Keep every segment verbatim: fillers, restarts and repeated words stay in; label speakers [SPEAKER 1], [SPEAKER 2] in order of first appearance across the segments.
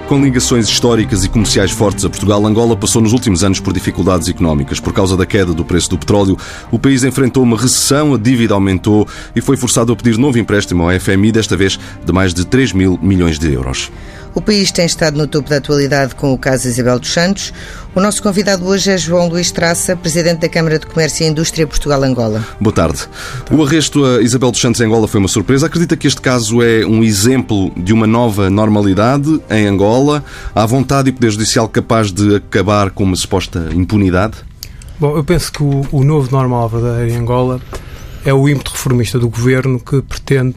[SPEAKER 1] Com ligações históricas e comerciais fortes a Portugal, Angola passou nos últimos anos por dificuldades económicas. Por causa da queda do preço do petróleo, o país enfrentou uma recessão, a dívida aumentou e foi forçado a pedir novo empréstimo ao F M I, desta vez de mais de três mil milhões de euros.
[SPEAKER 2] O país tem estado no topo da atualidade com o caso Isabel dos Santos. O nosso convidado hoje é João Luís Traça, Presidente da Câmara de Comércio e Indústria Portugal-Angola.
[SPEAKER 1] Boa tarde. O arresto a Isabel dos Santos em Angola foi uma surpresa. Acredita que este caso é um exemplo de uma nova normalidade em Angola? Há vontade e poder judicial capaz de acabar com uma suposta impunidade?
[SPEAKER 3] Bom, eu penso que o, o novo normal verdadeiro em Angola é o ímpeto reformista do governo, que pretende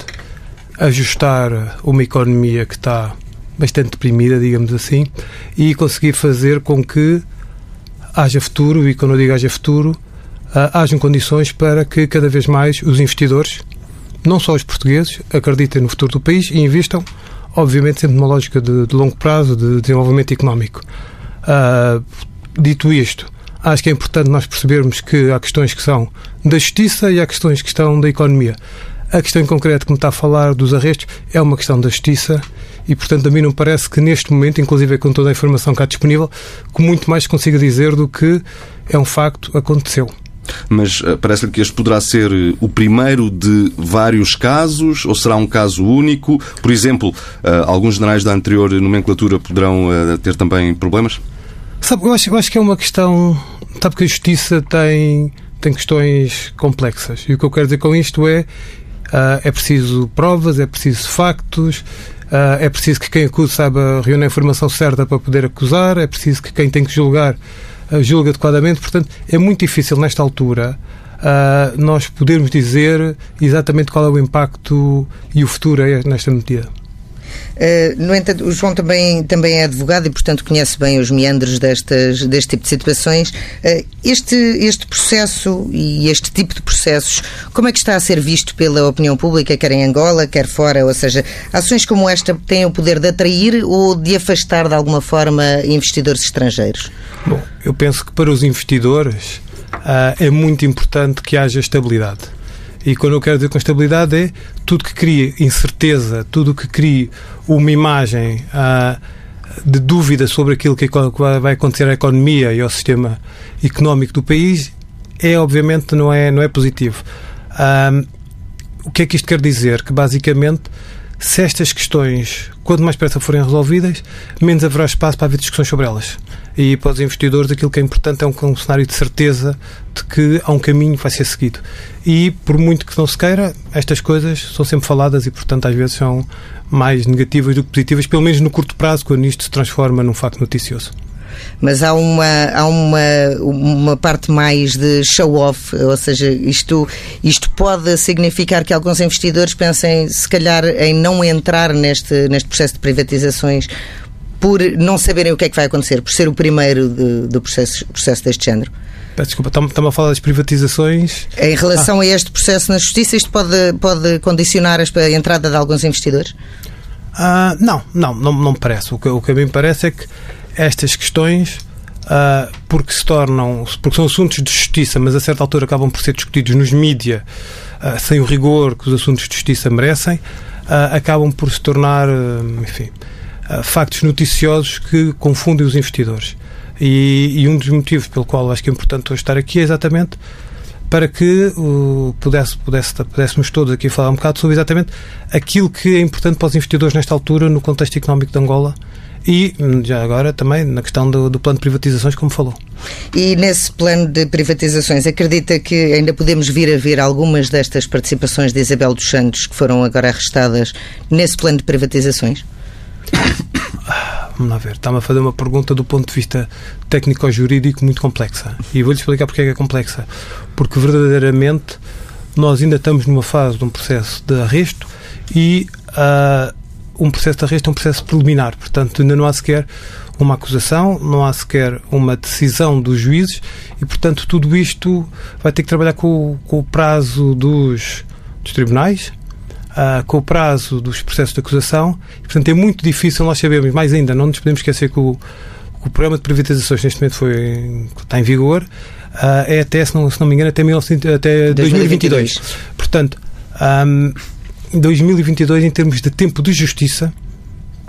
[SPEAKER 3] ajustar uma economia que está bastante deprimida, digamos assim, e conseguir fazer com que haja futuro, e quando eu digo haja futuro, uh, hajam condições para que cada vez mais os investidores, não só os portugueses, acreditem no futuro do país e investam, obviamente sempre numa lógica de, de longo prazo, de desenvolvimento económico. Uh, dito isto, acho que é importante nós percebermos que há questões que são da justiça e há questões que estão da economia. A questão em concreto que me está a falar dos arrestos é uma questão da justiça e, portanto, a mim não parece que neste momento, inclusive com toda a informação que há disponível, que muito mais consiga dizer do que é um facto, aconteceu.
[SPEAKER 1] Mas uh, parece-lhe que este poderá ser uh, o primeiro de vários casos, ou será um caso único? Por exemplo, uh, alguns generais da anterior nomenclatura poderão uh, ter também problemas?
[SPEAKER 3] Sabe, eu acho, eu acho que é uma questão... Sabe que a justiça tem, tem questões complexas. E o que eu quero dizer com isto é Uh, é preciso provas, é preciso factos, uh, é preciso que quem acusa saiba reunir a informação certa para poder acusar, é preciso que quem tem que julgar uh, julgue adequadamente. Portanto, é muito difícil nesta altura uh, nós podermos dizer exatamente qual é o impacto e o futuro é nesta medida.
[SPEAKER 2] Uh, no entanto, o João também, também é advogado e, portanto, conhece bem os meandros destas, deste tipo de situações. Uh, este, este processo e este tipo de processos, como é que está a ser visto pela opinião pública, quer em Angola, quer fora? Ou seja, ações como esta têm o poder de atrair ou de afastar, de alguma forma, investidores estrangeiros?
[SPEAKER 3] Bom, eu penso que para os investidores uh, é muito importante que haja estabilidade. E quando eu quero dizer com estabilidade é tudo que crie incerteza, tudo que crie uma imagem uh, de dúvida sobre aquilo que vai acontecer à economia e ao sistema económico do país, é obviamente não é, não é positivo. Uh, o que é que isto quer dizer? Que basicamente, se estas questões, quanto mais depressa forem resolvidas, menos haverá espaço para haver discussões sobre elas. E para os investidores aquilo que é importante é um, um cenário de certeza de que há um caminho que vai ser seguido. E por muito que não se queira, estas coisas são sempre faladas e, portanto, às vezes são mais negativas do que positivas, pelo menos no curto prazo, quando isto se transforma num facto noticioso.
[SPEAKER 2] Mas há uma, há uma, uma parte mais de show-off, ou seja, isto, isto pode significar que alguns investidores pensem, se calhar, em não entrar neste, neste processo de privatizações por não saberem o que é que vai acontecer, por ser o primeiro de, do processo, processo deste género.
[SPEAKER 3] Peço desculpa, estamos a falar das privatizações.
[SPEAKER 2] Em relação ah. a este processo na Justiça, isto pode, pode condicionar a entrada de alguns investidores?
[SPEAKER 3] Ah, não, não, não, não me parece. O que, o que a mim parece é que estas questões, uh, porque se tornam, porque são assuntos de justiça, mas a certa altura acabam por ser discutidos nos mídia, uh, sem o rigor que os assuntos de justiça merecem, uh, acabam por se tornar, uh, enfim, uh, factos noticiosos que confundem os investidores. E, e um dos motivos pelo qual acho que é importante hoje estar aqui é exatamente para que uh, pudesse, pudesse, pudéssemos todos aqui falar um bocado sobre exatamente aquilo que é importante para os investidores nesta altura no contexto económico de Angola. E, já agora, também na questão do, do plano de privatizações, como falou.
[SPEAKER 2] E nesse plano de privatizações, acredita que ainda podemos vir a ver algumas destas participações de Isabel dos Santos, que foram agora arrestadas, nesse plano de privatizações?
[SPEAKER 3] Vamos lá ver. Está-me a fazer uma pergunta do ponto de vista técnico-jurídico muito complexa. E vou-lhe explicar porque é que é complexa. Porque, verdadeiramente, nós ainda estamos numa fase de um processo de arresto e... Uh, um processo de arresto é um processo preliminar, portanto ainda não há sequer uma acusação, não há sequer uma decisão dos juízes e, portanto, tudo isto vai ter que trabalhar com, com o prazo dos, dos tribunais, uh, com o prazo dos processos de acusação e, portanto, é muito difícil nós sabermos, mais ainda, não nos podemos esquecer que o, que o programa de privatizações neste momento foi, está em vigor, uh, é até, se não, se não me engano, até, mil, até dois mil e vinte e dois. Portanto, um, dois mil e vinte e dois, em termos de tempo de justiça,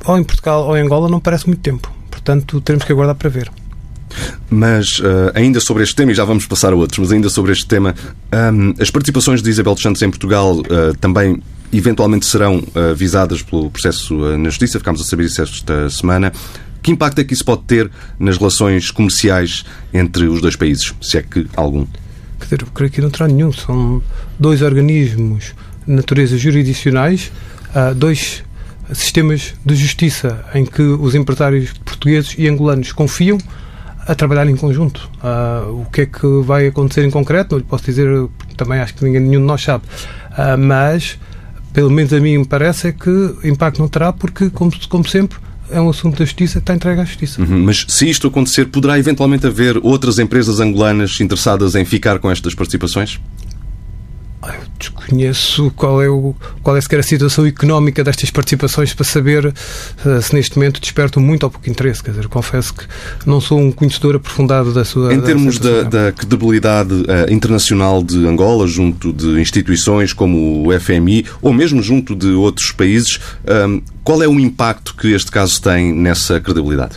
[SPEAKER 3] ou em Portugal ou em Angola não parece muito tempo. Portanto, temos que aguardar para ver.
[SPEAKER 1] Mas, uh, ainda sobre este tema, e já vamos passar a outros, mas ainda sobre este tema, um, as participações de Isabel dos Santos em Portugal uh, também eventualmente serão uh, visadas pelo processo uh, na Justiça. Ficámos a saber isso esta semana. Que impacto é que isso pode ter nas relações comerciais entre os dois países, se é que algum?
[SPEAKER 3] Quer dizer, eu creio que não terá nenhum. São dois organismos de natureza jurisdicionais, uh, dois sistemas de justiça em que os empresários portugueses e angolanos confiam a trabalhar em conjunto. Uh, o que é que vai acontecer em concreto? Não lhe posso dizer, também acho que ninguém, nenhum de nós sabe. Uh, mas, pelo menos a mim me parece, é que impacto não terá, porque, como, como sempre, é um assunto da Justiça que está entregue à Justiça.
[SPEAKER 1] Uhum, mas se isto acontecer, poderá eventualmente haver outras empresas angolanas interessadas em ficar com estas participações?
[SPEAKER 3] Eu desconheço qual é, o, qual é sequer a situação económica destas participações para saber uh, se neste momento despertam muito ou pouco interesse. Quer dizer, confesso que não sou um conhecedor aprofundado da sua...
[SPEAKER 1] Em termos da, da credibilidade uh, internacional de Angola, junto de instituições como o F M I, ou mesmo junto de outros países, um, qual é o impacto que este caso tem nessa credibilidade?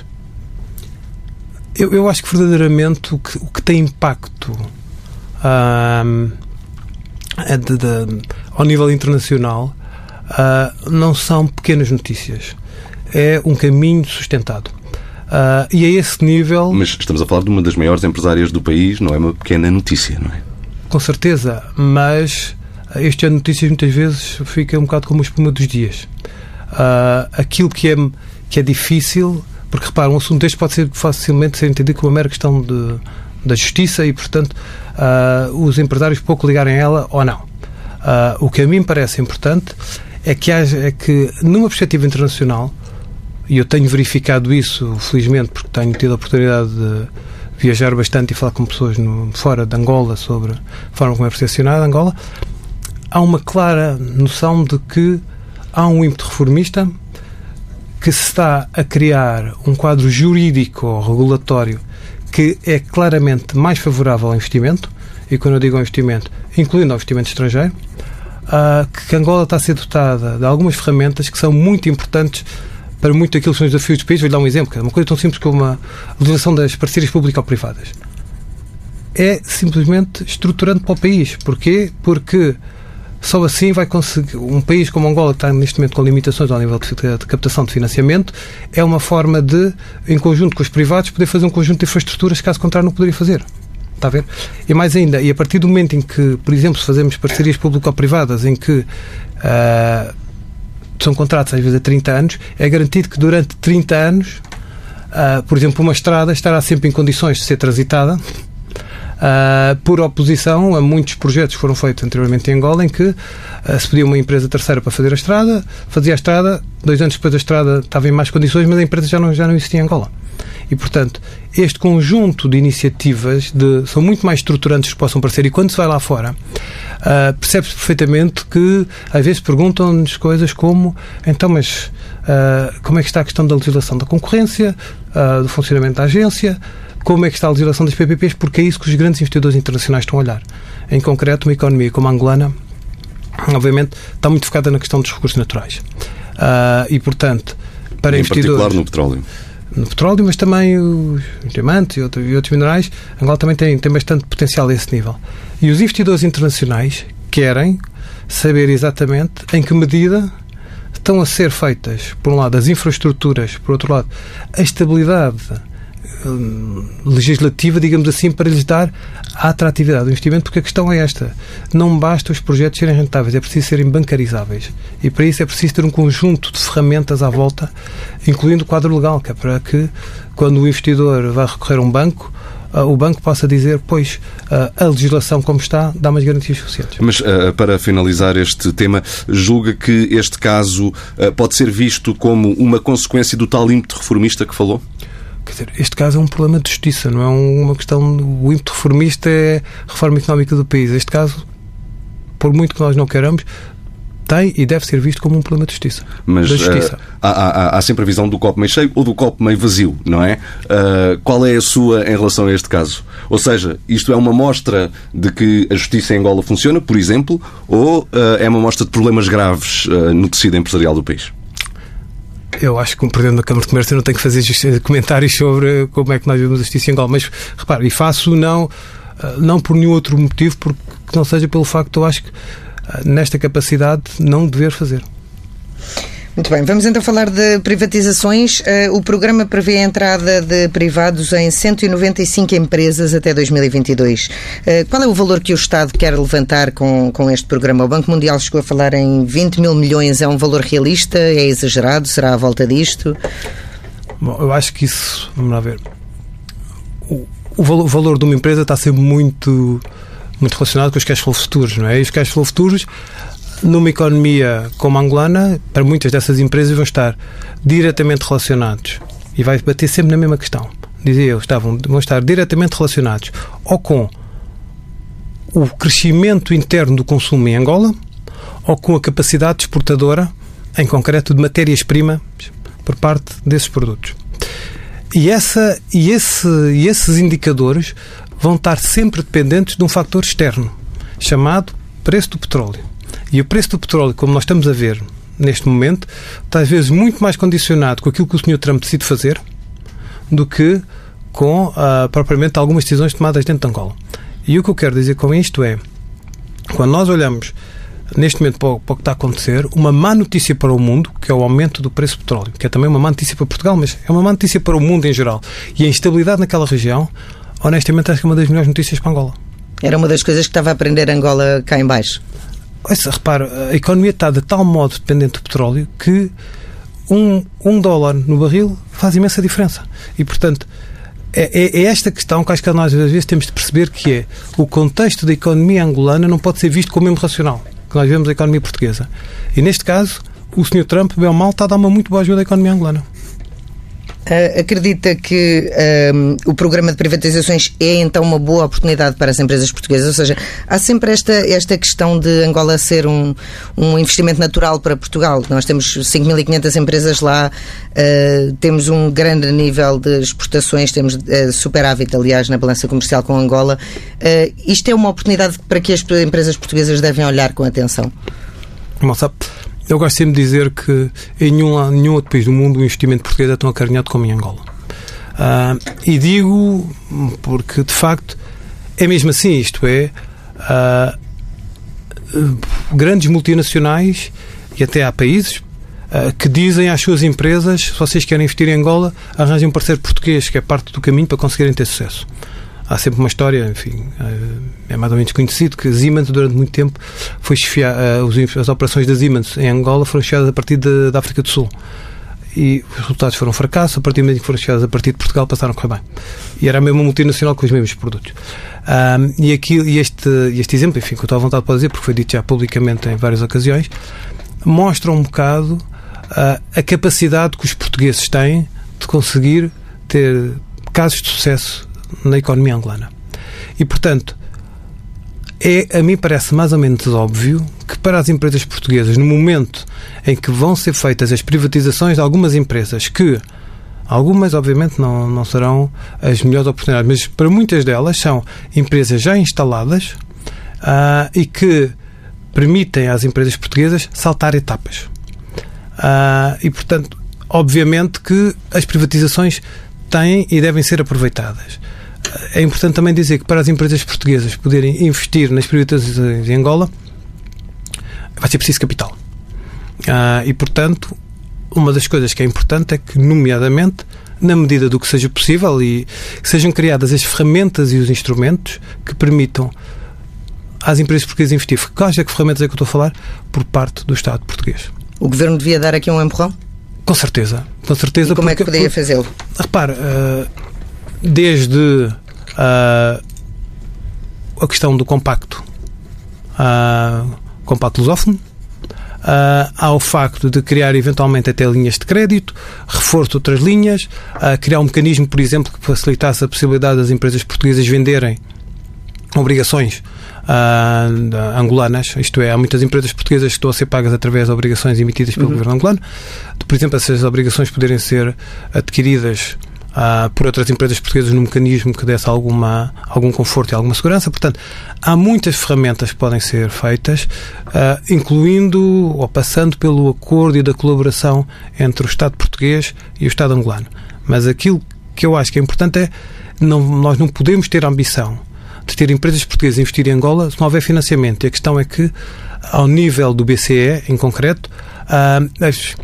[SPEAKER 3] Eu, eu acho que verdadeiramente o que, o que tem impacto... Um, De, de, ao nível internacional, uh, não são pequenas notícias, é um caminho sustentado, uh, e a esse nível...
[SPEAKER 1] Mas estamos a falar de uma das maiores empresárias do país, não é uma pequena notícia, não é?
[SPEAKER 3] Com certeza, mas este tipo de notícias muitas vezes fica um bocado como a espuma dos dias. Uh, aquilo que é, que é difícil, porque repara, um assunto deste pode ser facilmente ser entendido como uma mera questão de da justiça e, portanto, uh, os empresários pouco ligarem a ela ou não. Uh, o que a mim parece importante é que, haja, é que, numa perspectiva internacional, e eu tenho verificado isso, felizmente, porque tenho tido a oportunidade de viajar bastante e falar com pessoas no, fora de Angola sobre a forma como é percepcionada Angola, há uma clara noção de que há um ímpeto reformista, que se está a criar um quadro jurídico ou regulatório que é claramente mais favorável ao investimento, e quando eu digo ao investimento, incluindo ao investimento estrangeiro, uh, que Angola está a ser dotada de algumas ferramentas que são muito importantes para muito daquilo que são os desafios do país. Vou-lhe dar um exemplo, que é uma coisa tão simples como a legislação das parcerias público-privadas. É simplesmente estruturante para o país. Porquê? Porque só assim vai conseguir... Um país como Angola, que está neste momento com limitações ao nível de, de captação de financiamento, é uma forma de, em conjunto com os privados, poder fazer um conjunto de infraestruturas que, caso contrário, não poderia fazer. Está a ver? E mais ainda, e a partir do momento em que, por exemplo, se fazemos parcerias público-privadas em que uh, são contratos às vezes a trinta anos, é garantido que durante trinta anos, uh, por exemplo, uma estrada estará sempre em condições de ser transitada, Uh, por oposição a muitos projetos que foram feitos anteriormente em Angola, em que uh, se pedia uma empresa terceira para fazer a estrada, fazia a estrada, dois anos depois a estrada estava em más condições, mas a empresa já não, já não existia em Angola. E, portanto, este conjunto de iniciativas de, são muito mais estruturantes que possam parecer, e quando se vai lá fora, uh, percebe-se perfeitamente que às vezes perguntam-nos coisas como, então, mas uh, como é que está a questão da legislação da concorrência, uh, do funcionamento da agência, como é que está a legislação das P P Ps, porque é isso que os grandes investidores internacionais estão a olhar. Em concreto, uma economia como a angolana, obviamente, está muito focada na questão dos recursos naturais. Uh, e, portanto, para
[SPEAKER 1] em
[SPEAKER 3] investidores...
[SPEAKER 1] particular no petróleo.
[SPEAKER 3] No petróleo, mas também os diamantes e outros, e outros minerais, Angola também tem, tem bastante potencial a esse nível. E os investidores internacionais querem saber exatamente em que medida estão a ser feitas, por um lado, as infraestruturas, por outro lado, a estabilidade legislativa, digamos assim, para lhes dar a atratividade do investimento, porque a questão é esta: não basta os projetos serem rentáveis, é preciso serem bancarizáveis, e para isso é preciso ter um conjunto de ferramentas à volta, incluindo o quadro legal, que é para que, quando o investidor vai recorrer a um banco, o banco possa dizer, pois, a legislação como está dá umas garantias suficientes.
[SPEAKER 1] Mas, para finalizar este tema, julga que este caso pode ser visto como uma consequência do tal ímpeto reformista que falou?
[SPEAKER 3] Quer dizer, este caso é um problema de justiça, não é uma questão... O ímpeto reformista é a reforma económica do país. Este caso, por muito que nós não queiramos, tem e deve ser visto como um problema de justiça.
[SPEAKER 1] Mas
[SPEAKER 3] da justiça.
[SPEAKER 1] Uh, há, há, há sempre a visão do copo meio cheio ou do copo meio vazio, não é? Uh, qual é a sua em relação a este caso? Ou seja, isto é uma mostra de que a justiça em Angola funciona, por exemplo, ou uh, é uma mostra de problemas graves uh, no tecido empresarial do país?
[SPEAKER 3] Eu acho que como Presidente da Câmara de Comércio eu não tenho que fazer justiça, comentários sobre como é que nós vemos a justiça em Angola, mas repare, e faço não, não por nenhum outro motivo, porque não seja pelo facto de eu acho que nesta capacidade não dever fazer.
[SPEAKER 2] Muito bem, vamos então falar de privatizações. O programa prevê a entrada de privados em cento e noventa e cinco empresas até dois mil e vinte e dois. Qual é o valor que o Estado quer levantar com, com este programa? O Banco Mundial chegou a falar em vinte mil milhões. É um valor realista? É exagerado? Será à volta disto?
[SPEAKER 3] Bom, eu acho que isso, vamos lá ver, o, o, valor, o valor de uma empresa está sempre muito, muito relacionado com os cash flow futuros, não é? E os cash flow futuros, numa economia como a angolana, para muitas dessas empresas vão estar diretamente relacionados, e vai bater sempre na mesma questão, dizia eu, estavam, vão estar diretamente relacionados ou com o crescimento interno do consumo em Angola ou com a capacidade exportadora, em concreto, de matérias-primas por parte desses produtos. E, essa, e, esse, e esses indicadores vão estar sempre dependentes de um fator externo, chamado preço do petróleo. E o preço do petróleo, como nós estamos a ver neste momento, está às vezes muito mais condicionado com aquilo que o senhor Trump decide fazer do que com uh, propriamente algumas decisões tomadas dentro de Angola. E o que eu quero dizer com isto é, quando nós olhamos neste momento para o, para o que está a acontecer, uma má notícia para o mundo, que é o aumento do preço do petróleo, que é também uma má notícia para Portugal, mas é uma má notícia para o mundo em geral. E a instabilidade naquela região, honestamente, acho que é uma das melhores notícias para Angola.
[SPEAKER 2] Era uma das coisas que estava a aprender Angola cá em baixo.
[SPEAKER 3] Olha, repara, a economia está de tal modo dependente do petróleo que um, um dólar no barril faz imensa diferença. E, portanto, é, é esta questão que acho que nós às vezes temos de perceber, que é o contexto da economia angolana não pode ser visto como mesmo racional, que nós vemos a economia portuguesa. E, neste caso, o senhor Trump, bem ou mal, está a dar uma muito boa ajuda à economia angolana.
[SPEAKER 2] Uh, acredita que um, o programa de privatizações é então uma boa oportunidade para as empresas portuguesas? Ou seja, há sempre esta, esta questão de Angola ser um, um investimento natural para Portugal. Nós temos cinco mil e quinhentas empresas lá, uh, temos um grande nível de exportações, temos uh, superávit, aliás, na balança comercial com Angola. Uh, isto é uma oportunidade para que as empresas portuguesas devem olhar com atenção?
[SPEAKER 3] Não sabe. Eu gosto sempre de dizer que em nenhum, nenhum outro país do mundo o investimento português é tão acarinhado como em Angola. Uh, e digo porque, de facto, é mesmo assim. Isto é, uh, uh, grandes multinacionais, e até há países, uh, que dizem às suas empresas: se vocês querem investir em Angola, arranjem um parceiro português, que é parte do caminho para conseguirem ter sucesso. Há sempre uma história, enfim, é mais ou menos conhecido, que a Siemens, durante muito tempo, foi chefiar, as operações da Siemens em Angola foram chefiadas a partir de, da África do Sul. E os resultados foram um fracasso. A partir do momento que foram chefiadas a partir de Portugal, passaram a correr bem. E era mesmo uma multinacional com os mesmos produtos. Um, e, aqui, e este, este exemplo, enfim, que eu estou à vontade para dizer, porque foi dito já publicamente em várias ocasiões, mostra um bocado uh, a capacidade que os portugueses têm de conseguir ter casos de sucesso na economia angolana. E, portanto, é, a mim parece mais ou menos óbvio que para as empresas portuguesas, no momento em que vão ser feitas as privatizações de algumas empresas, que algumas, obviamente, não, não serão as melhores oportunidades, mas para muitas delas são empresas já instaladas uh, e que permitem às empresas portuguesas saltar etapas. Uh, e, portanto, obviamente que as privatizações têm e devem ser aproveitadas. É importante também dizer que para as empresas portuguesas poderem investir nas privatizações em Angola vai ser preciso capital. Ah, e, portanto, uma das coisas que é importante é que, nomeadamente, na medida do que seja possível, e que sejam criadas as ferramentas e os instrumentos que permitam às empresas portuguesas investir. Quais é que ferramentas é que eu estou a falar? Por parte do Estado português.
[SPEAKER 2] O Governo devia dar aqui um empurrão?
[SPEAKER 3] Com certeza. Com certeza.
[SPEAKER 2] E como
[SPEAKER 3] porque,
[SPEAKER 2] é que poderia fazê-lo?
[SPEAKER 3] Repara, uh, desde uh, a questão do compacto, uh, compacto lusófono, uh, ao facto de criar eventualmente até linhas de crédito, reforço de outras linhas, uh, criar um mecanismo, por exemplo, que facilitasse a possibilidade das empresas portuguesas venderem obrigações uh, angolanas, isto é, há muitas empresas portuguesas que estão a ser pagas através de obrigações emitidas pelo uhum. governo angolano. Por exemplo, essas obrigações poderem ser adquiridas uh, por outras empresas portuguesas no mecanismo que desse alguma, algum conforto e alguma segurança. Portanto, há muitas ferramentas que podem ser feitas, uh, incluindo ou passando pelo acordo e da colaboração entre o Estado português e o Estado angolano. Mas aquilo que eu acho que é importante é não, nós não podemos ter a ambição de ter empresas portuguesas a investir em Angola se não houver financiamento. E a questão é que, ao nível do B C E, em concreto, uh, as,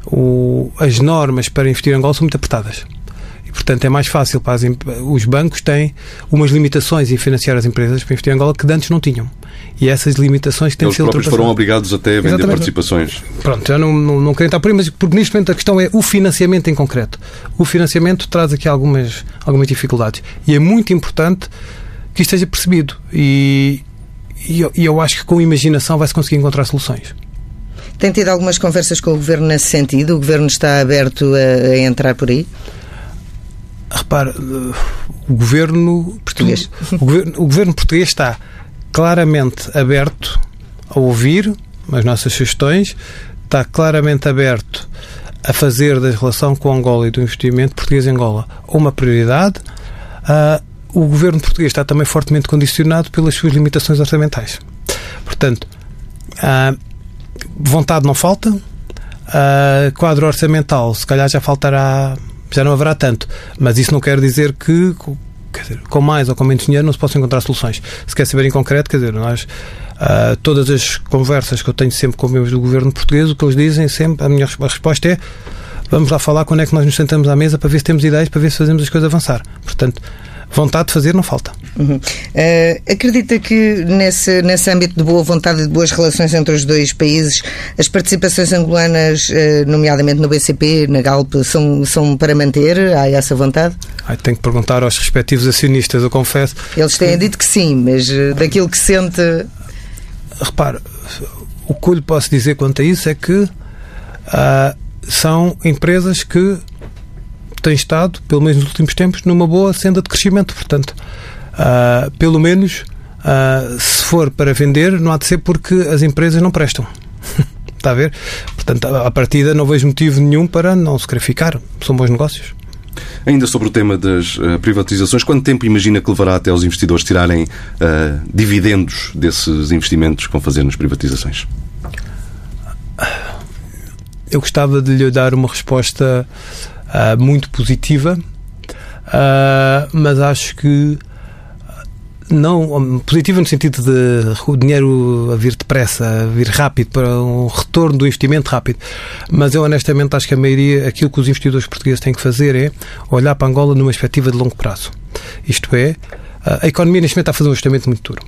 [SPEAKER 3] o, as normas para investir em Angola são muito apertadas. E, portanto, é mais fácil para as, os bancos têm umas limitações em financiar as empresas para investir em Angola que antes não tinham. E essas limitações têm de ser ultrapassadas.
[SPEAKER 1] Eles próprios foram obrigados até a vender Exatamente. participações.
[SPEAKER 3] Pronto, eu não, não, não quero entrar por aí, mas porque neste momento a questão é o financiamento em concreto. O financiamento traz aqui algumas, algumas dificuldades. E é muito importante que isto seja percebido. E, e, eu, e eu acho que com imaginação vai-se conseguir encontrar soluções.
[SPEAKER 2] Tem tido algumas conversas com o Governo nesse sentido? O Governo está aberto a, a entrar por aí?
[SPEAKER 3] Repara, o Governo português, o governo, o governo português está claramente aberto a ouvir as nossas sugestões, está claramente aberto a fazer da relação com Angola e do investimento português em Angola uma prioridade. Uh, o Governo português está também fortemente condicionado pelas suas limitações orçamentais. Portanto, uh, vontade não falta, uh, quadro orçamental se calhar já faltará, já não haverá tanto, mas isso não quer dizer que, quer dizer, com mais ou com menos dinheiro não se possam encontrar soluções. Se quer saber em concreto, quer dizer, nós, uh, todas as conversas que eu tenho sempre com membros do Governo português, o que eles dizem sempre, a minha resposta é: vamos lá falar quando é que nós nos sentamos à mesa para ver se temos ideias, para ver se fazemos as coisas avançar. Portanto, vontade de fazer não falta.
[SPEAKER 2] Uhum. Uh, acredita que nesse, nesse âmbito de boa vontade e de boas relações entre os dois países, as participações angolanas, uh, nomeadamente no B C P, na Galp, são, são para manter? Há essa vontade?
[SPEAKER 3] Ai, tenho que perguntar aos respectivos acionistas, eu confesso.
[SPEAKER 2] Eles têm dito que sim, mas uh, daquilo que sente...
[SPEAKER 3] Repara, o que eu lhe posso dizer quanto a isso é que uh, são empresas que tem estado, pelo menos nos últimos tempos, numa boa senda de crescimento. Portanto, uh, pelo menos, uh, se for para vender, não há de ser porque as empresas não prestam. Está a ver? Portanto, à partida não vejo motivo nenhum para não se querer ficar. São bons negócios.
[SPEAKER 1] Ainda sobre o tema das uh, privatizações, quanto tempo imagina que levará até os investidores tirarem uh, dividendos desses investimentos que vão fazer nas privatizações?
[SPEAKER 3] Eu gostava de lhe dar uma resposta Uh, muito positiva, uh, mas acho que não positiva no sentido de o dinheiro a vir depressa, a vir rápido, para um retorno do investimento rápido. Mas eu honestamente acho que a maioria, aquilo que os investidores portugueses têm que fazer é olhar para Angola numa perspectiva de longo prazo. Isto é, uh, a economia neste momento está a fazer um ajustamento muito duro,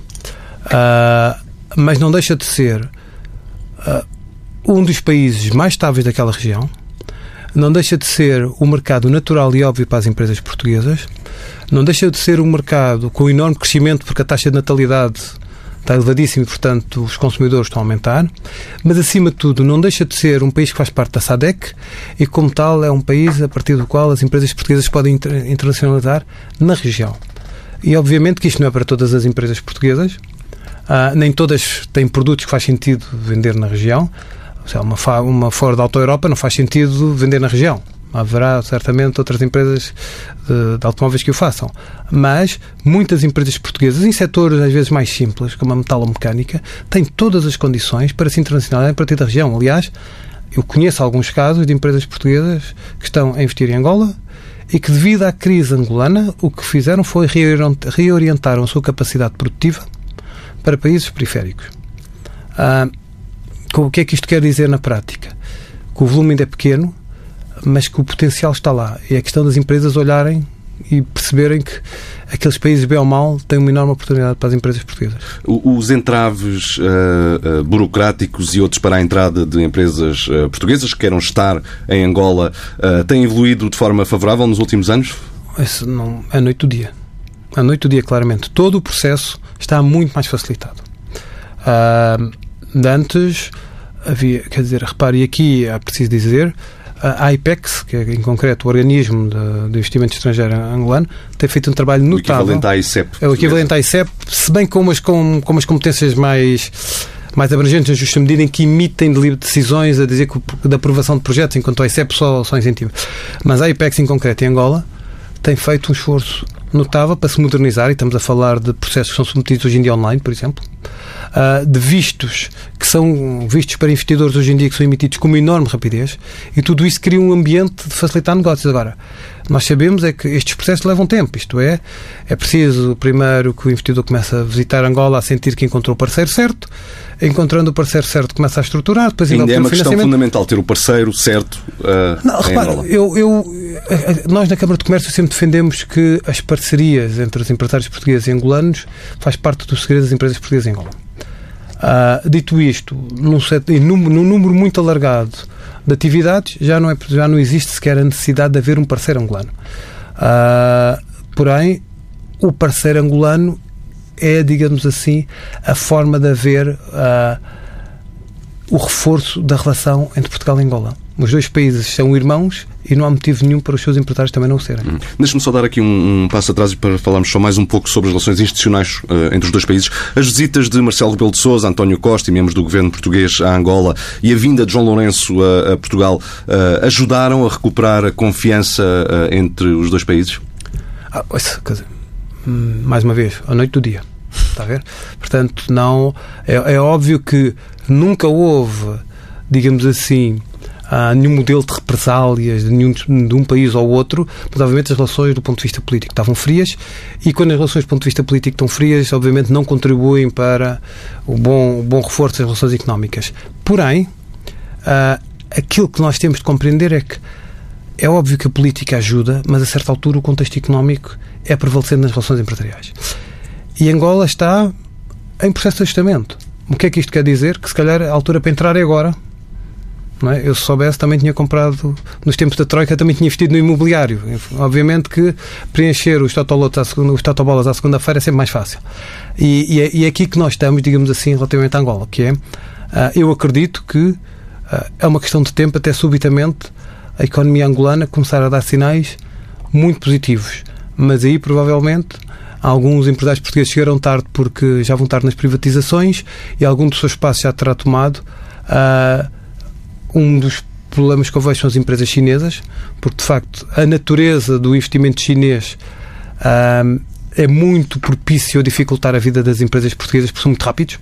[SPEAKER 3] uh, mas não deixa de ser uh, um dos países mais estáveis daquela região. Não deixa de ser um mercado natural e óbvio para as empresas portuguesas. Não deixa de ser um mercado com enorme crescimento, porque a taxa de natalidade está elevadíssima e, portanto, os consumidores estão a aumentar. Mas, acima de tudo, não deixa de ser um país que faz parte da SADC e, como tal, é um país a partir do qual as empresas portuguesas podem internacionalizar na região. E, obviamente, que isto não é para todas as empresas portuguesas. Ah, nem todas têm produtos que faz sentido vender na região. Uma, uma Ford Auto Europa não faz sentido vender na região. Haverá certamente outras empresas de, de automóveis que o façam. Mas muitas empresas portuguesas, em setores às vezes mais simples, como a metalomecânica, têm todas as condições para se internacionalizar a partir da região. Aliás, eu conheço alguns casos de empresas portuguesas que estão a investir em Angola e que, devido à crise angolana, o que fizeram foi reorientar a sua capacidade produtiva para países periféricos. Ah, O que é que isto quer dizer na prática? Que o volume ainda é pequeno, mas que o potencial está lá. E é a questão das empresas olharem e perceberem que aqueles países, bem ou mal, têm uma enorme oportunidade para as empresas portuguesas.
[SPEAKER 1] Os entraves uh, uh, burocráticos e outros para a entrada de empresas uh, portuguesas que queiram estar em Angola uh, têm evoluído de forma favorável nos últimos anos?
[SPEAKER 3] Isso não, é a noite do dia. A noite do dia, claramente. Todo o processo está muito mais facilitado. Uh, De antes havia, quer dizer, repare, e aqui é preciso dizer, a AIPEX, que é em concreto o organismo de, de investimento estrangeiro angolano, tem feito um trabalho notável.
[SPEAKER 1] O equivalente à I C E P.
[SPEAKER 3] É o equivalente à I C E P, se bem com umas, com, com umas competências mais, mais abrangentes, na justa medida em que emitem decisões a dizer que da aprovação de projetos, enquanto a I C E P só, só incentiva. Mas a AIPEX, em concreto, em Angola, tem feito um esforço notável para se modernizar, e estamos a falar de processos que são submetidos hoje em dia online, por exemplo, uh, de vistos que são vistos para investidores hoje em dia que são emitidos com uma enorme rapidez, e tudo isso cria um ambiente de facilitar negócios. Agora, nós sabemos é que estes processos levam tempo, isto é, é preciso primeiro que o investidor comece a visitar Angola, a sentir que encontrou o parceiro certo, encontrando o parceiro certo começa a estruturar, depois
[SPEAKER 1] ainda é uma questão fundamental ter o parceiro certo. Uh,
[SPEAKER 3] Não, repara, eu, eu, nós na Câmara de Comércio sempre defendemos que as parcerias entre os empresários portugueses e angolanos faz parte do segredo das empresas portuguesas em Angola. Uh, dito isto, num, num, num número muito alargado de atividades, já não, é, já não existe sequer a necessidade de haver um parceiro angolano. Uh, porém, o parceiro angolano é, digamos assim, a forma de haver uh, o reforço da relação entre Portugal e Angola. Os dois países são irmãos e não há motivo nenhum para os seus empresários também não o serem.
[SPEAKER 1] Hum. Deixa-me só dar aqui um, um passo atrás para falarmos só mais um pouco sobre as relações institucionais uh, entre os dois países. As visitas de Marcelo Rebelo de Sousa, António Costa e membros do governo português a Angola e a vinda de João Lourenço a, a Portugal uh, ajudaram a recuperar a confiança uh, entre os dois países?
[SPEAKER 3] Ah, ouça, quer dizer, mais uma vez, à noite do dia. Está a ver? Portanto, não, é, é óbvio que nunca houve, digamos assim, Uh, nenhum modelo de represálias de, nenhum, de um país ao outro, mas obviamente as relações do ponto de vista político estavam frias, e quando as relações do ponto de vista político estão frias, obviamente não contribuem para o bom, o bom reforço das relações económicas. Porém, uh, aquilo que nós temos de compreender é que é óbvio que a política ajuda, mas a certa altura o contexto económico é prevalecente nas relações empresariais. E Angola está em processo de ajustamento. O que é que isto quer dizer? Que se calhar a altura para entrar é agora. Não é? Eu, se soubesse, também tinha comprado, nos tempos da Troika, também tinha investido no imobiliário. Obviamente que preencher os totobolas à segunda-feira é sempre mais fácil. E, e, é, e é aqui que nós estamos, digamos assim, relativamente a Angola, que é, uh, eu acredito que uh, é uma questão de tempo até subitamente a economia angolana começar a dar sinais muito positivos. Mas aí, provavelmente, alguns empresários portugueses chegaram tarde porque já vão tarde nas privatizações e algum do seu espaço já terá tomado. Uh, Um dos problemas que eu vejo são as empresas chinesas, porque, de facto, a natureza do investimento chinês uh, é muito propício a dificultar a vida das empresas portuguesas, porque são muito rápidos.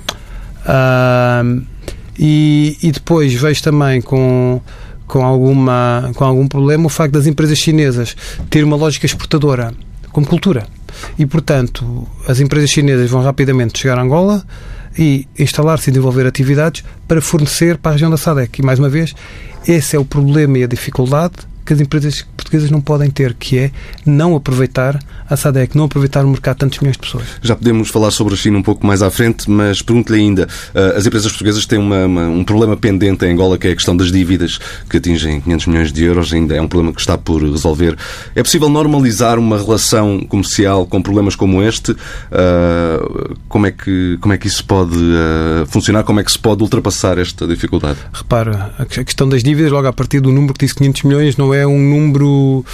[SPEAKER 3] Uh, e, e depois vejo também com, com, alguma, com algum problema o facto das empresas chinesas terem uma lógica exportadora, como cultura. E, portanto, as empresas chinesas vão rapidamente chegar a Angola e instalar-se e desenvolver atividades para fornecer para a região da S A D E C. E, mais uma vez, esse é o problema e a dificuldade que as empresas portuguesas não podem ter, que é não aproveitar a S A D E C, não aproveitar o mercado de tantos milhões de pessoas.
[SPEAKER 1] Já podemos falar sobre a China um pouco mais à frente, mas pergunto-lhe ainda, as empresas portuguesas têm uma, uma, um problema pendente em Angola, que é a questão das dívidas, que atingem quinhentos milhões de euros, ainda é um problema que está por resolver. É possível normalizar uma relação comercial com problemas como este? Como é que, como é que isso pode funcionar? Como é que se pode ultrapassar esta dificuldade?
[SPEAKER 3] Repara, a questão das dívidas, logo a partir do número que diz quinhentos milhões, não é um número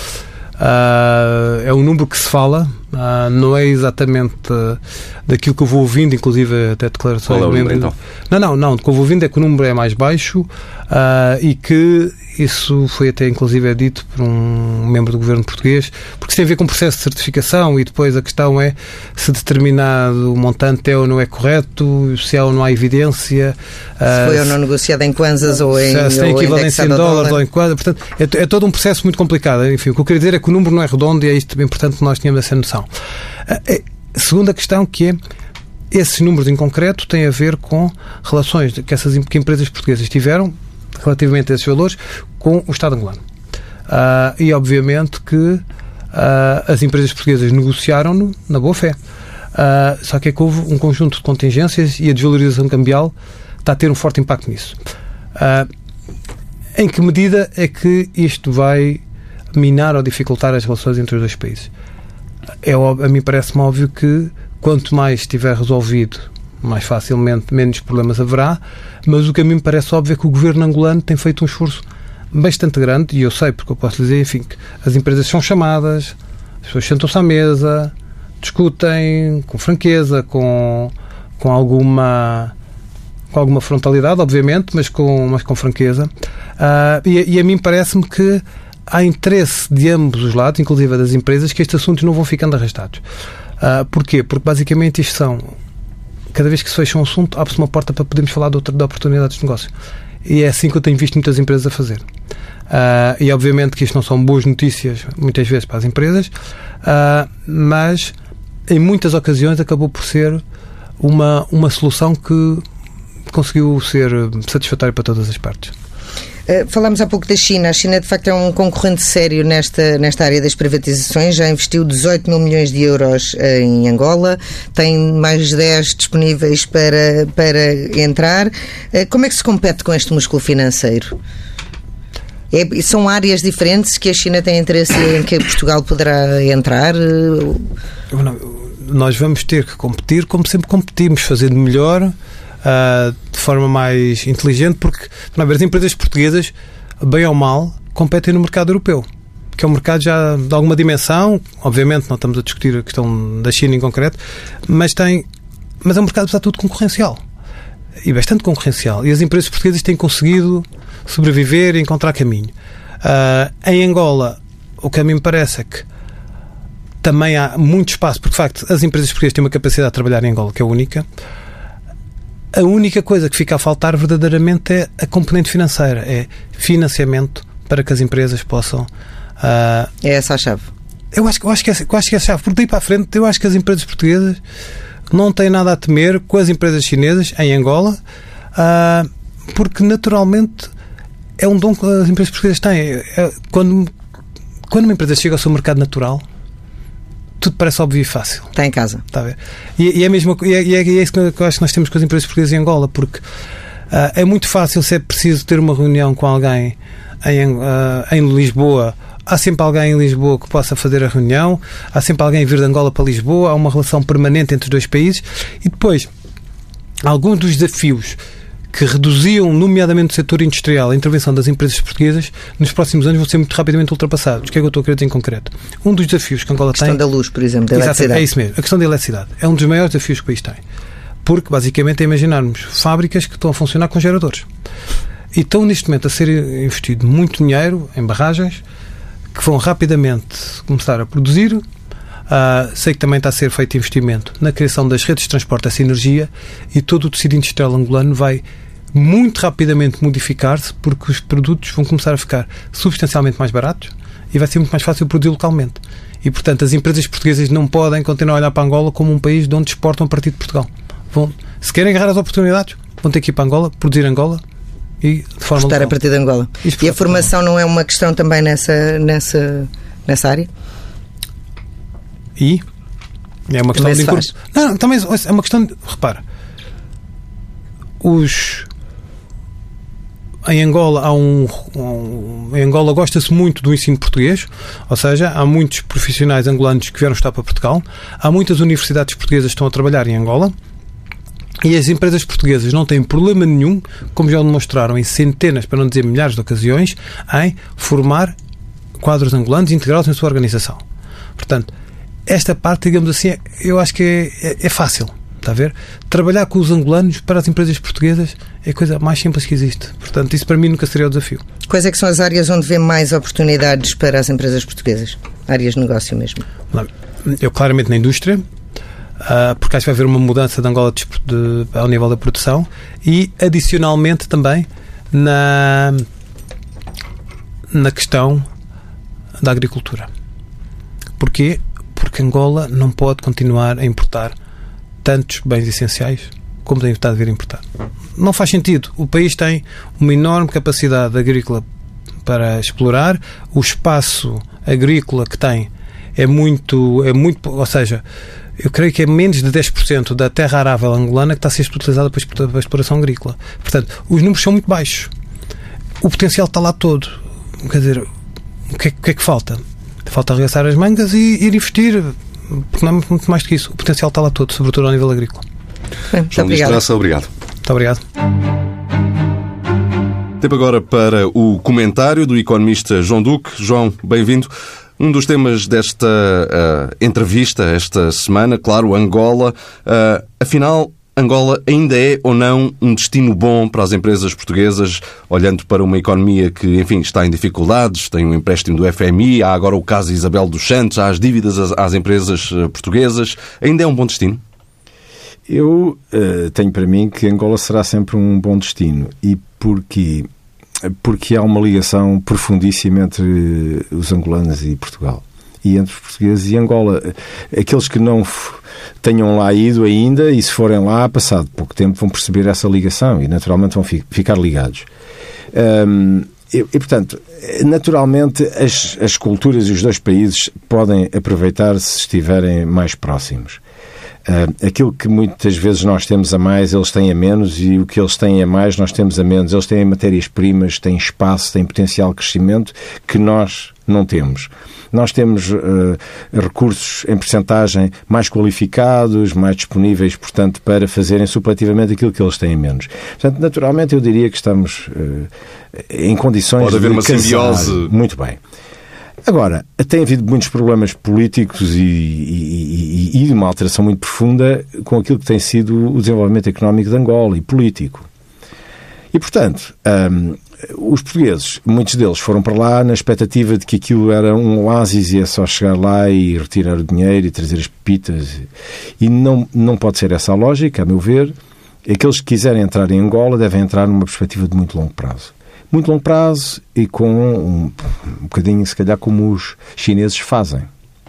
[SPEAKER 3] uh, é um número que se fala, uh, não é exatamente uh, daquilo que eu vou ouvindo, inclusive até declarações.
[SPEAKER 1] Qual é o número, então?
[SPEAKER 3] Não, não, não, o que eu vou ouvindo é que o número é mais baixo, uh, e que isso foi até inclusive é dito por um membro do governo português, porque isso tem a ver com o processo de certificação, e depois a questão é se determinado montante é ou não é correto, se há ou não há evidência,
[SPEAKER 2] se uh, foi ou não negociado em kwanzas ou em
[SPEAKER 3] se, se tem equivalência em dólares dólar. ou em kwanzas, portanto é, é todo um processo muito complicado. Enfim, o que eu queria dizer é que o número não é redondo, e é isto bem importante que nós tenhamos essa noção. Uh, a segunda questão, que é esses números em concreto têm a ver com relações que essas que empresas portuguesas tiveram relativamente a esses valores com o Estado angolano. Uh, e obviamente que uh, as empresas portuguesas negociaram-no na boa fé. Uh, só que é que houve um conjunto de contingências e a desvalorização cambial está a ter um forte impacto nisso. Uh, em que medida é que isto vai minar ou dificultar as relações entre os dois países? É, a mim parece-me óbvio que quanto mais estiver resolvido, mais facilmente, menos problemas haverá, mas o que a mim me parece óbvio é que o governo angolano tem feito um esforço bastante grande, e eu sei, porque eu posso dizer, enfim, que as empresas são chamadas, as pessoas sentam-se à mesa, discutem com franqueza, com, com alguma com alguma frontalidade, obviamente, mas com, mas com franqueza, uh, e, e a mim parece-me que há interesse de ambos os lados, inclusive das empresas, que estes assuntos não vão ficando arrastados. Uh, porquê? Porque basicamente isto são, cada vez que se fecha um assunto, abre-se uma porta para podermos falar de, outra, de oportunidades de negócio. E é assim que eu tenho visto muitas empresas a fazer. Uh, e obviamente que isto não são boas notícias muitas vezes para as empresas, uh, mas em muitas ocasiões acabou por ser uma, uma solução que conseguiu ser satisfatória para todas as partes.
[SPEAKER 2] Uh, falámos há pouco da China. A China, de facto, é um concorrente sério nesta, nesta área das privatizações. Já investiu dezoito mil milhões de euros em Angola. Tem mais dez disponíveis para, para entrar. Uh, como é que se compete com este músculo financeiro? É, são áreas diferentes que a China tem interesse em que Portugal poderá entrar?
[SPEAKER 3] Não, nós vamos ter que competir como sempre competimos, fazendo melhor, Uh, de forma mais inteligente, porque não, as empresas portuguesas, bem ou mal, competem no mercado europeu, que é um mercado já de alguma dimensão. Obviamente não estamos a discutir a questão da China em concreto, mas, tem, mas é um mercado, apesar de tudo, concorrencial, e bastante concorrencial, e as empresas portuguesas têm conseguido sobreviver e encontrar caminho. Uh, em Angola, o que a mim me parece é que também há muito espaço, porque de facto as empresas portuguesas têm uma capacidade de trabalhar em Angola que é única. A única coisa que fica a faltar verdadeiramente é a componente financeira, é financiamento para que as empresas possam... Uh,
[SPEAKER 2] é essa a chave?
[SPEAKER 3] Eu acho, eu, acho que é, eu acho que é a chave. Porque daí para a frente, eu acho que as empresas portuguesas não têm nada a temer com as empresas chinesas em Angola, uh, porque naturalmente é um dom que as empresas portuguesas têm. É, quando, quando uma empresa chega ao seu mercado natural, tudo parece óbvio e fácil.
[SPEAKER 2] Está em casa.
[SPEAKER 3] Está a ver? E, e, é mesmo, e, é, e é isso que eu acho que nós temos com as empresas portuguesas em Angola, porque uh, é muito fácil, se é preciso ter uma reunião com alguém em, uh, em Lisboa, há sempre alguém em Lisboa que possa fazer a reunião, há sempre alguém a vir de Angola para Lisboa, há uma relação permanente entre os dois países, e depois, alguns dos desafios que reduziam, nomeadamente no setor industrial, a intervenção das empresas portuguesas, nos próximos anos vão ser muito rapidamente ultrapassados. O que é que eu estou a querer dizer em concreto? Um dos desafios que Angola tem...
[SPEAKER 2] A questão tem, da luz, por exemplo, da eletricidade.
[SPEAKER 3] É isso mesmo. A questão da eletricidade é um dos maiores desafios que o país tem. Porque, basicamente, é imaginarmos fábricas que estão a funcionar com geradores. E estão, neste momento, a ser investido muito dinheiro em barragens que vão rapidamente começar a produzir. Uh, sei que também está a ser feito investimento na criação das redes de transporte dessa energia, e todo o tecido industrial angolano vai muito rapidamente modificar-se, porque os produtos vão começar a ficar substancialmente mais baratos e vai ser muito mais fácil produzir localmente. E, portanto, as empresas portuguesas não podem continuar a olhar para Angola como um país de onde exportam a partir de Portugal. Vão, se querem agarrar as oportunidades, vão ter que ir para Angola, produzir Angola e de forma
[SPEAKER 2] local.
[SPEAKER 3] a
[SPEAKER 2] partir de Angola. E, e a formação não é uma questão também nessa, nessa, nessa área?
[SPEAKER 3] E é uma questão de encurto. Não, também é uma questão de, repara, os em Angola há um, um em Angola gosta-se muito do ensino português, ou seja, há muitos profissionais angolanos que vieram estar para Portugal, há muitas universidades portuguesas que estão a trabalhar em Angola, e as empresas portuguesas não têm problema nenhum, como já demonstraram em centenas, para não dizer milhares de ocasiões, em formar quadros angolanos e integrá-los na sua organização. Portanto, esta parte, digamos assim, eu acho que é, é, é fácil, está a ver? Trabalhar com os angolanos para as empresas portuguesas é a coisa mais simples que existe. Portanto, isso para mim nunca seria o desafio.
[SPEAKER 2] Quais é que são as áreas onde vê mais oportunidades para as empresas portuguesas? Áreas de negócio mesmo?
[SPEAKER 3] Eu claramente na indústria, porque acho que vai haver uma mudança de Angola de, de, ao nível da produção, e adicionalmente também na, na questão da agricultura. Porquê? Porque Angola não pode continuar a importar tantos bens essenciais como tem estado a vir a importar. Não faz sentido. O país tem uma enorme capacidade agrícola para explorar. O espaço agrícola que tem é muito, é muito, ou seja, eu creio que é menos de dez por cento da terra arável angolana que está a ser utilizada para a exploração agrícola. Portanto, os números são muito baixos. O potencial está lá todo. Quer dizer, o que é, o que, é que falta? Falta arregaçar as mangas e ir investir, porque não é muito mais do que isso. O potencial está lá todo, sobretudo ao nível agrícola.
[SPEAKER 2] Bem,
[SPEAKER 1] João Luís Traça, obrigado.
[SPEAKER 3] Muito obrigado.
[SPEAKER 1] Tempo agora para o comentário do economista João Duque. João, bem-vindo. Um dos temas desta uh, entrevista, esta semana, claro, Angola. Uh, afinal, Angola ainda é ou não um destino bom para as empresas portuguesas, olhando para uma economia que, enfim, está em dificuldades, tem um empréstimo do F M I, há agora o caso Isabel dos Santos, há as dívidas às, às empresas portuguesas. Ainda é um bom destino?
[SPEAKER 4] Eu uh, tenho para mim que Angola será sempre um bom destino. E porquê? Porque há uma ligação profundíssima entre os angolanos e Portugal. E entre os portugueses e Angola. Aqueles que não tenham lá ido ainda, e se forem lá, passado pouco tempo, vão perceber essa ligação e naturalmente vão fi- ficar ligados. Um, e, e, portanto, naturalmente as, as culturas e os dois países podem aproveitar se estiverem mais próximos. Uh, aquilo que muitas vezes nós temos a mais, eles têm a menos, e o que eles têm a mais, nós temos a menos. Eles têm matérias-primas, têm espaço, têm potencial de crescimento que nós não temos. Nós temos uh, recursos em percentagem mais qualificados, mais disponíveis, portanto, para fazerem supletivamente aquilo que eles têm menos. Portanto, naturalmente, eu diria que estamos uh, em condições
[SPEAKER 1] Pode haver
[SPEAKER 4] de
[SPEAKER 1] uma
[SPEAKER 4] casar.
[SPEAKER 1] simbiose.
[SPEAKER 4] Muito bem. Agora, tem havido muitos problemas políticos e, e, e, e uma alteração muito profunda com aquilo que tem sido o desenvolvimento económico de Angola e político. E, portanto, um, os portugueses, muitos deles foram para lá na expectativa de que aquilo era um oásis e é só chegar lá e retirar o dinheiro e trazer as pepitas. E não, não pode ser essa a lógica, a meu ver. Aqueles que quiserem entrar em Angola devem entrar numa perspectiva de muito longo prazo. Muito longo prazo e com um, um bocadinho, se calhar, como os chineses fazem.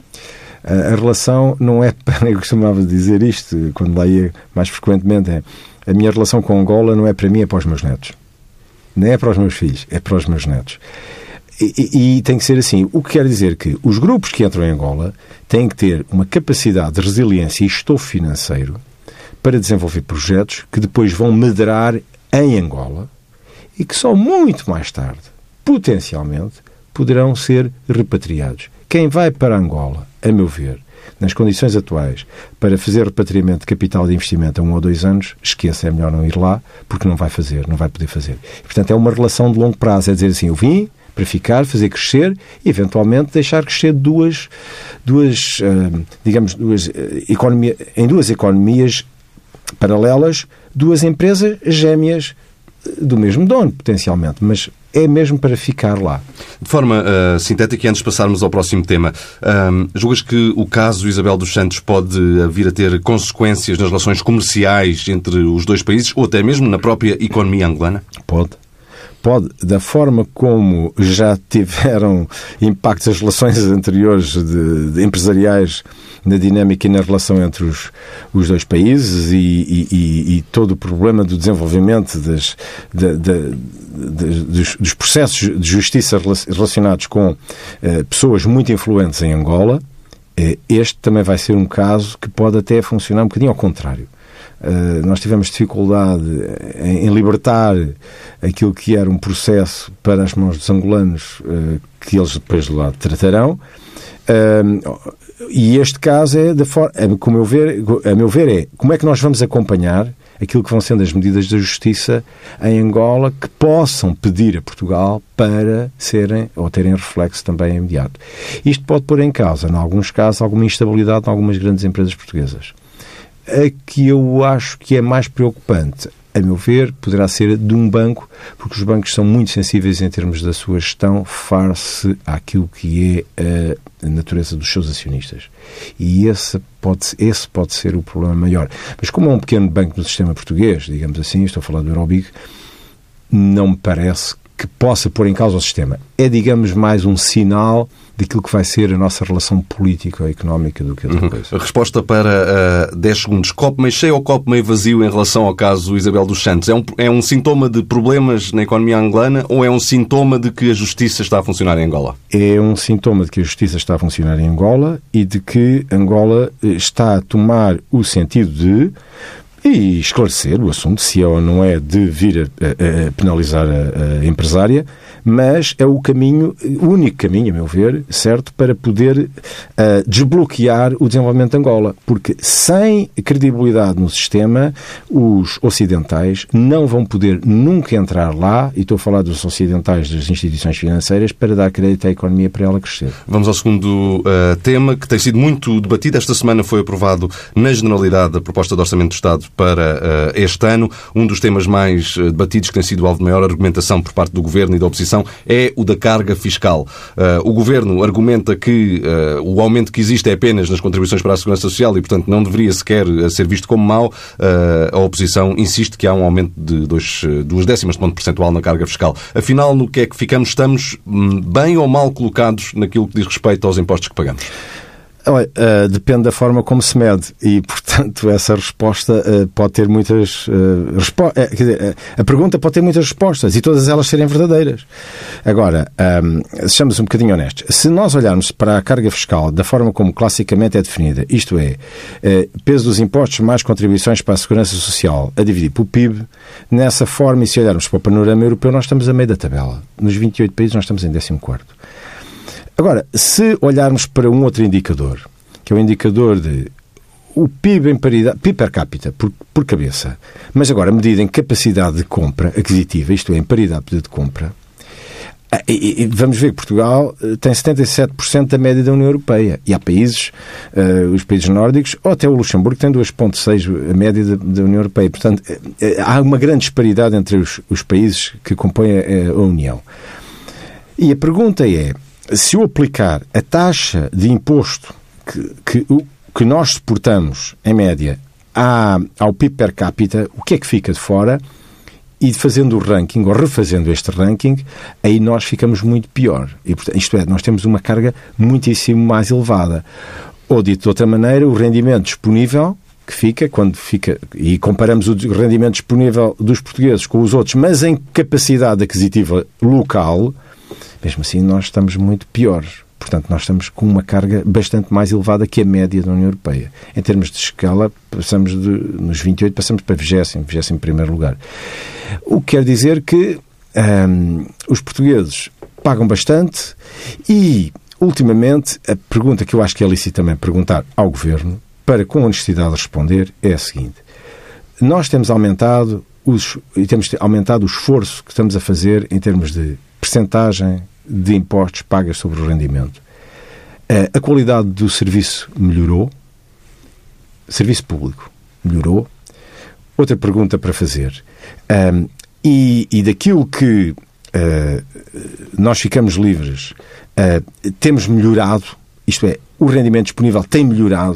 [SPEAKER 4] A, a relação não é... Eu costumava dizer isto, quando lá ia mais frequentemente, é a minha relação com Angola não é para mim, é para os meus netos. Não é para os meus filhos, é para os meus netos. E, e, e tem que ser assim. O que quer dizer que os grupos que entram em Angola têm que ter uma capacidade de resiliência e estofo financeiro para desenvolver projetos que depois vão medrar em Angola e que só muito mais tarde, potencialmente, poderão ser repatriados. Quem vai para Angola, a meu ver, nas condições atuais, para fazer repatriamento de capital de investimento a um ou dois anos, esqueça, é melhor não ir lá, porque não vai fazer, não vai poder fazer. E, portanto, é uma relação de longo prazo, é dizer assim, eu vim para ficar, fazer crescer e, eventualmente, deixar crescer duas, duas digamos, duas economia, em duas economias paralelas, duas empresas gêmeas do mesmo dono, potencialmente, mas é mesmo para ficar lá.
[SPEAKER 1] De forma uh, sintética, e antes de passarmos ao próximo tema, um, julgas que o caso Isabel dos Santos pode vir a ter consequências nas relações comerciais entre os dois países ou até mesmo na própria economia angolana?
[SPEAKER 4] Pode. Pode, da forma como já tiveram impactos as relações anteriores de, de empresariais na dinâmica e na relação entre os, os dois países e, e, e, e todo o problema do desenvolvimento das, de, de, de, dos, dos processos de justiça relacionados com eh, pessoas muito influentes em Angola, eh, este também vai ser um caso que pode até funcionar um bocadinho ao contrário. Uh, nós tivemos dificuldade em, em libertar aquilo que era um processo para as mãos dos angolanos, uh, que eles depois de lá tratarão. Uh, e este caso é, da forma, como eu ver, a meu ver, é como é que nós vamos acompanhar aquilo que vão sendo as medidas da justiça em Angola que possam pedir a Portugal para serem ou terem reflexo também imediato. Isto pode pôr em causa, em alguns casos, alguma instabilidade em algumas grandes empresas portuguesas. A que eu acho que é mais preocupante, a meu ver, poderá ser de um banco, porque os bancos são muito sensíveis em termos da sua gestão face àquilo que é a natureza dos seus acionistas. E esse pode, esse pode ser o problema maior. Mas como é um pequeno banco no sistema português, digamos assim, estou a falar do Eurobig, não me parece que possa pôr em causa o sistema. É, digamos, mais um sinal daquilo que vai ser a nossa relação política ou económica do que outra
[SPEAKER 1] uhum.
[SPEAKER 4] coisa.
[SPEAKER 1] A resposta para uh, dez segundos. Copo meio cheio ou copo meio vazio em relação ao caso Isabel dos Santos? É um, é um sintoma de problemas na economia angolana ou é um sintoma de que a justiça está a funcionar em Angola?
[SPEAKER 4] É um sintoma de que a justiça está a funcionar em Angola e de que Angola está a tomar o sentido de e esclarecer o assunto, se é ou não é de vir a, a, a penalizar a, a empresária, mas é o caminho, o único caminho, a meu ver, certo, para poder uh, desbloquear o desenvolvimento de Angola. Porque sem credibilidade no sistema, os ocidentais não vão poder nunca entrar lá, e estou a falar dos ocidentais das instituições financeiras, para dar crédito à economia para ela crescer.
[SPEAKER 1] Vamos ao segundo uh, tema, que tem sido muito debatido. Esta semana foi aprovado na Generalidade a proposta de Orçamento do Estado orçamento para uh, este ano. Um dos temas mais uh, debatidos, que tem sido alvo de maior argumentação por parte do Governo e da oposição, é o da carga fiscal. Uh, o Governo argumenta que uh, o aumento que existe é apenas nas contribuições para a Segurança Social e, portanto, não deveria sequer ser visto como mau. Uh, a oposição insiste que há um aumento de dois, duas décimas de ponto percentual na carga fiscal. Afinal, no que é que ficamos? Estamos hum, bem ou mal colocados naquilo que diz respeito aos impostos que pagamos?
[SPEAKER 4] Olha, uh, depende da forma como se mede e, portanto, essa resposta uh, pode ter muitas... Uh, respo- uh, quer dizer, uh, a pergunta pode ter muitas respostas e todas elas serem verdadeiras. Agora, um, sejamos um bocadinho honestos. Se nós olharmos para a carga fiscal da forma como classicamente é definida, isto é, uh, peso dos impostos mais contribuições para a Segurança Social a dividir pelo P I B, nessa forma, e se olharmos para o panorama europeu, nós estamos a meio da tabela. Nos vinte e oito países nós estamos em décimo quarto. Agora, se olharmos para um outro indicador, que é o indicador de o P I B em paridade, P I B per capita, por, por cabeça, mas agora medida em capacidade de compra aquisitiva, isto é, em paridade de poder de compra, e, e vamos ver que Portugal tem setenta e sete por cento da média da União Europeia. E há países, uh, os países nórdicos, ou até o Luxemburgo, que tem dois vírgula seis a média da, da União Europeia. Portanto, há uma grande disparidade entre os, os países que compõem a, a União. E a pergunta é, se eu aplicar a taxa de imposto que, que, que nós suportamos, em média, à, ao P I B per capita, o que é que fica de fora? E fazendo o ranking, ou refazendo este ranking, aí nós ficamos muito pior. E, portanto, isto é, nós temos uma carga muitíssimo mais elevada. Ou, dito de outra maneira, o rendimento disponível que fica, quando fica, e comparamos o rendimento disponível dos portugueses com os outros, mas em capacidade aquisitiva local, mesmo assim nós estamos muito piores. Portanto, nós estamos com uma carga bastante mais elevada que a média da União Europeia. Em termos de escala, passamos de, nos vinte e oito, passamos para vigésimo, vigésimo primeiro lugar. O que quer dizer que hum, os portugueses pagam bastante e, ultimamente, a pergunta que eu acho que é lícito também perguntar ao Governo, para com honestidade responder, é a seguinte. Nós temos aumentado, os, temos aumentado o esforço que estamos a fazer em termos de percentagem de impostos pagas sobre o rendimento. A qualidade do serviço melhorou. Serviço público melhorou. Outra pergunta para fazer. Um, e, e daquilo que uh, nós ficamos livres, uh, temos melhorado, isto é, o rendimento disponível tem melhorado.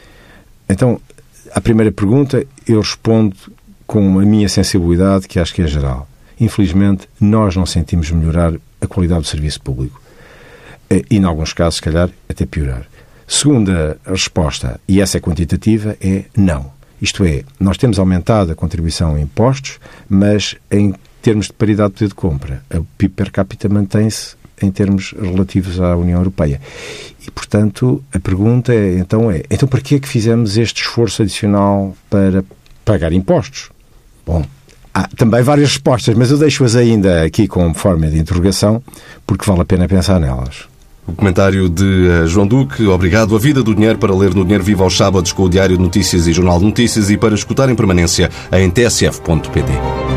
[SPEAKER 4] Então, à primeira pergunta, eu respondo com a minha sensibilidade, que acho que é geral. Infelizmente, nós não sentimos melhorar a qualidade do serviço público. E, em alguns casos, se calhar, até piorar. Segunda resposta, e essa é quantitativa, é não. Isto é, nós temos aumentado a contribuição em impostos, mas em termos de paridade de poder de compra. O P I B per capita mantém-se em termos relativos à União Europeia. E, portanto, a pergunta é, então é, então para que é que fizemos este esforço adicional para pagar impostos? Bom, há também várias respostas, mas eu deixo-as ainda aqui com forma de interrogação, porque vale a pena pensar nelas.
[SPEAKER 1] O comentário de uh, João Duque. Obrigado. A Vida do Dinheiro, para ler no Dinheiro Vivo aos sábados com o Diário de Notícias e Jornal de Notícias, e para escutar em permanência em t s f ponto p t.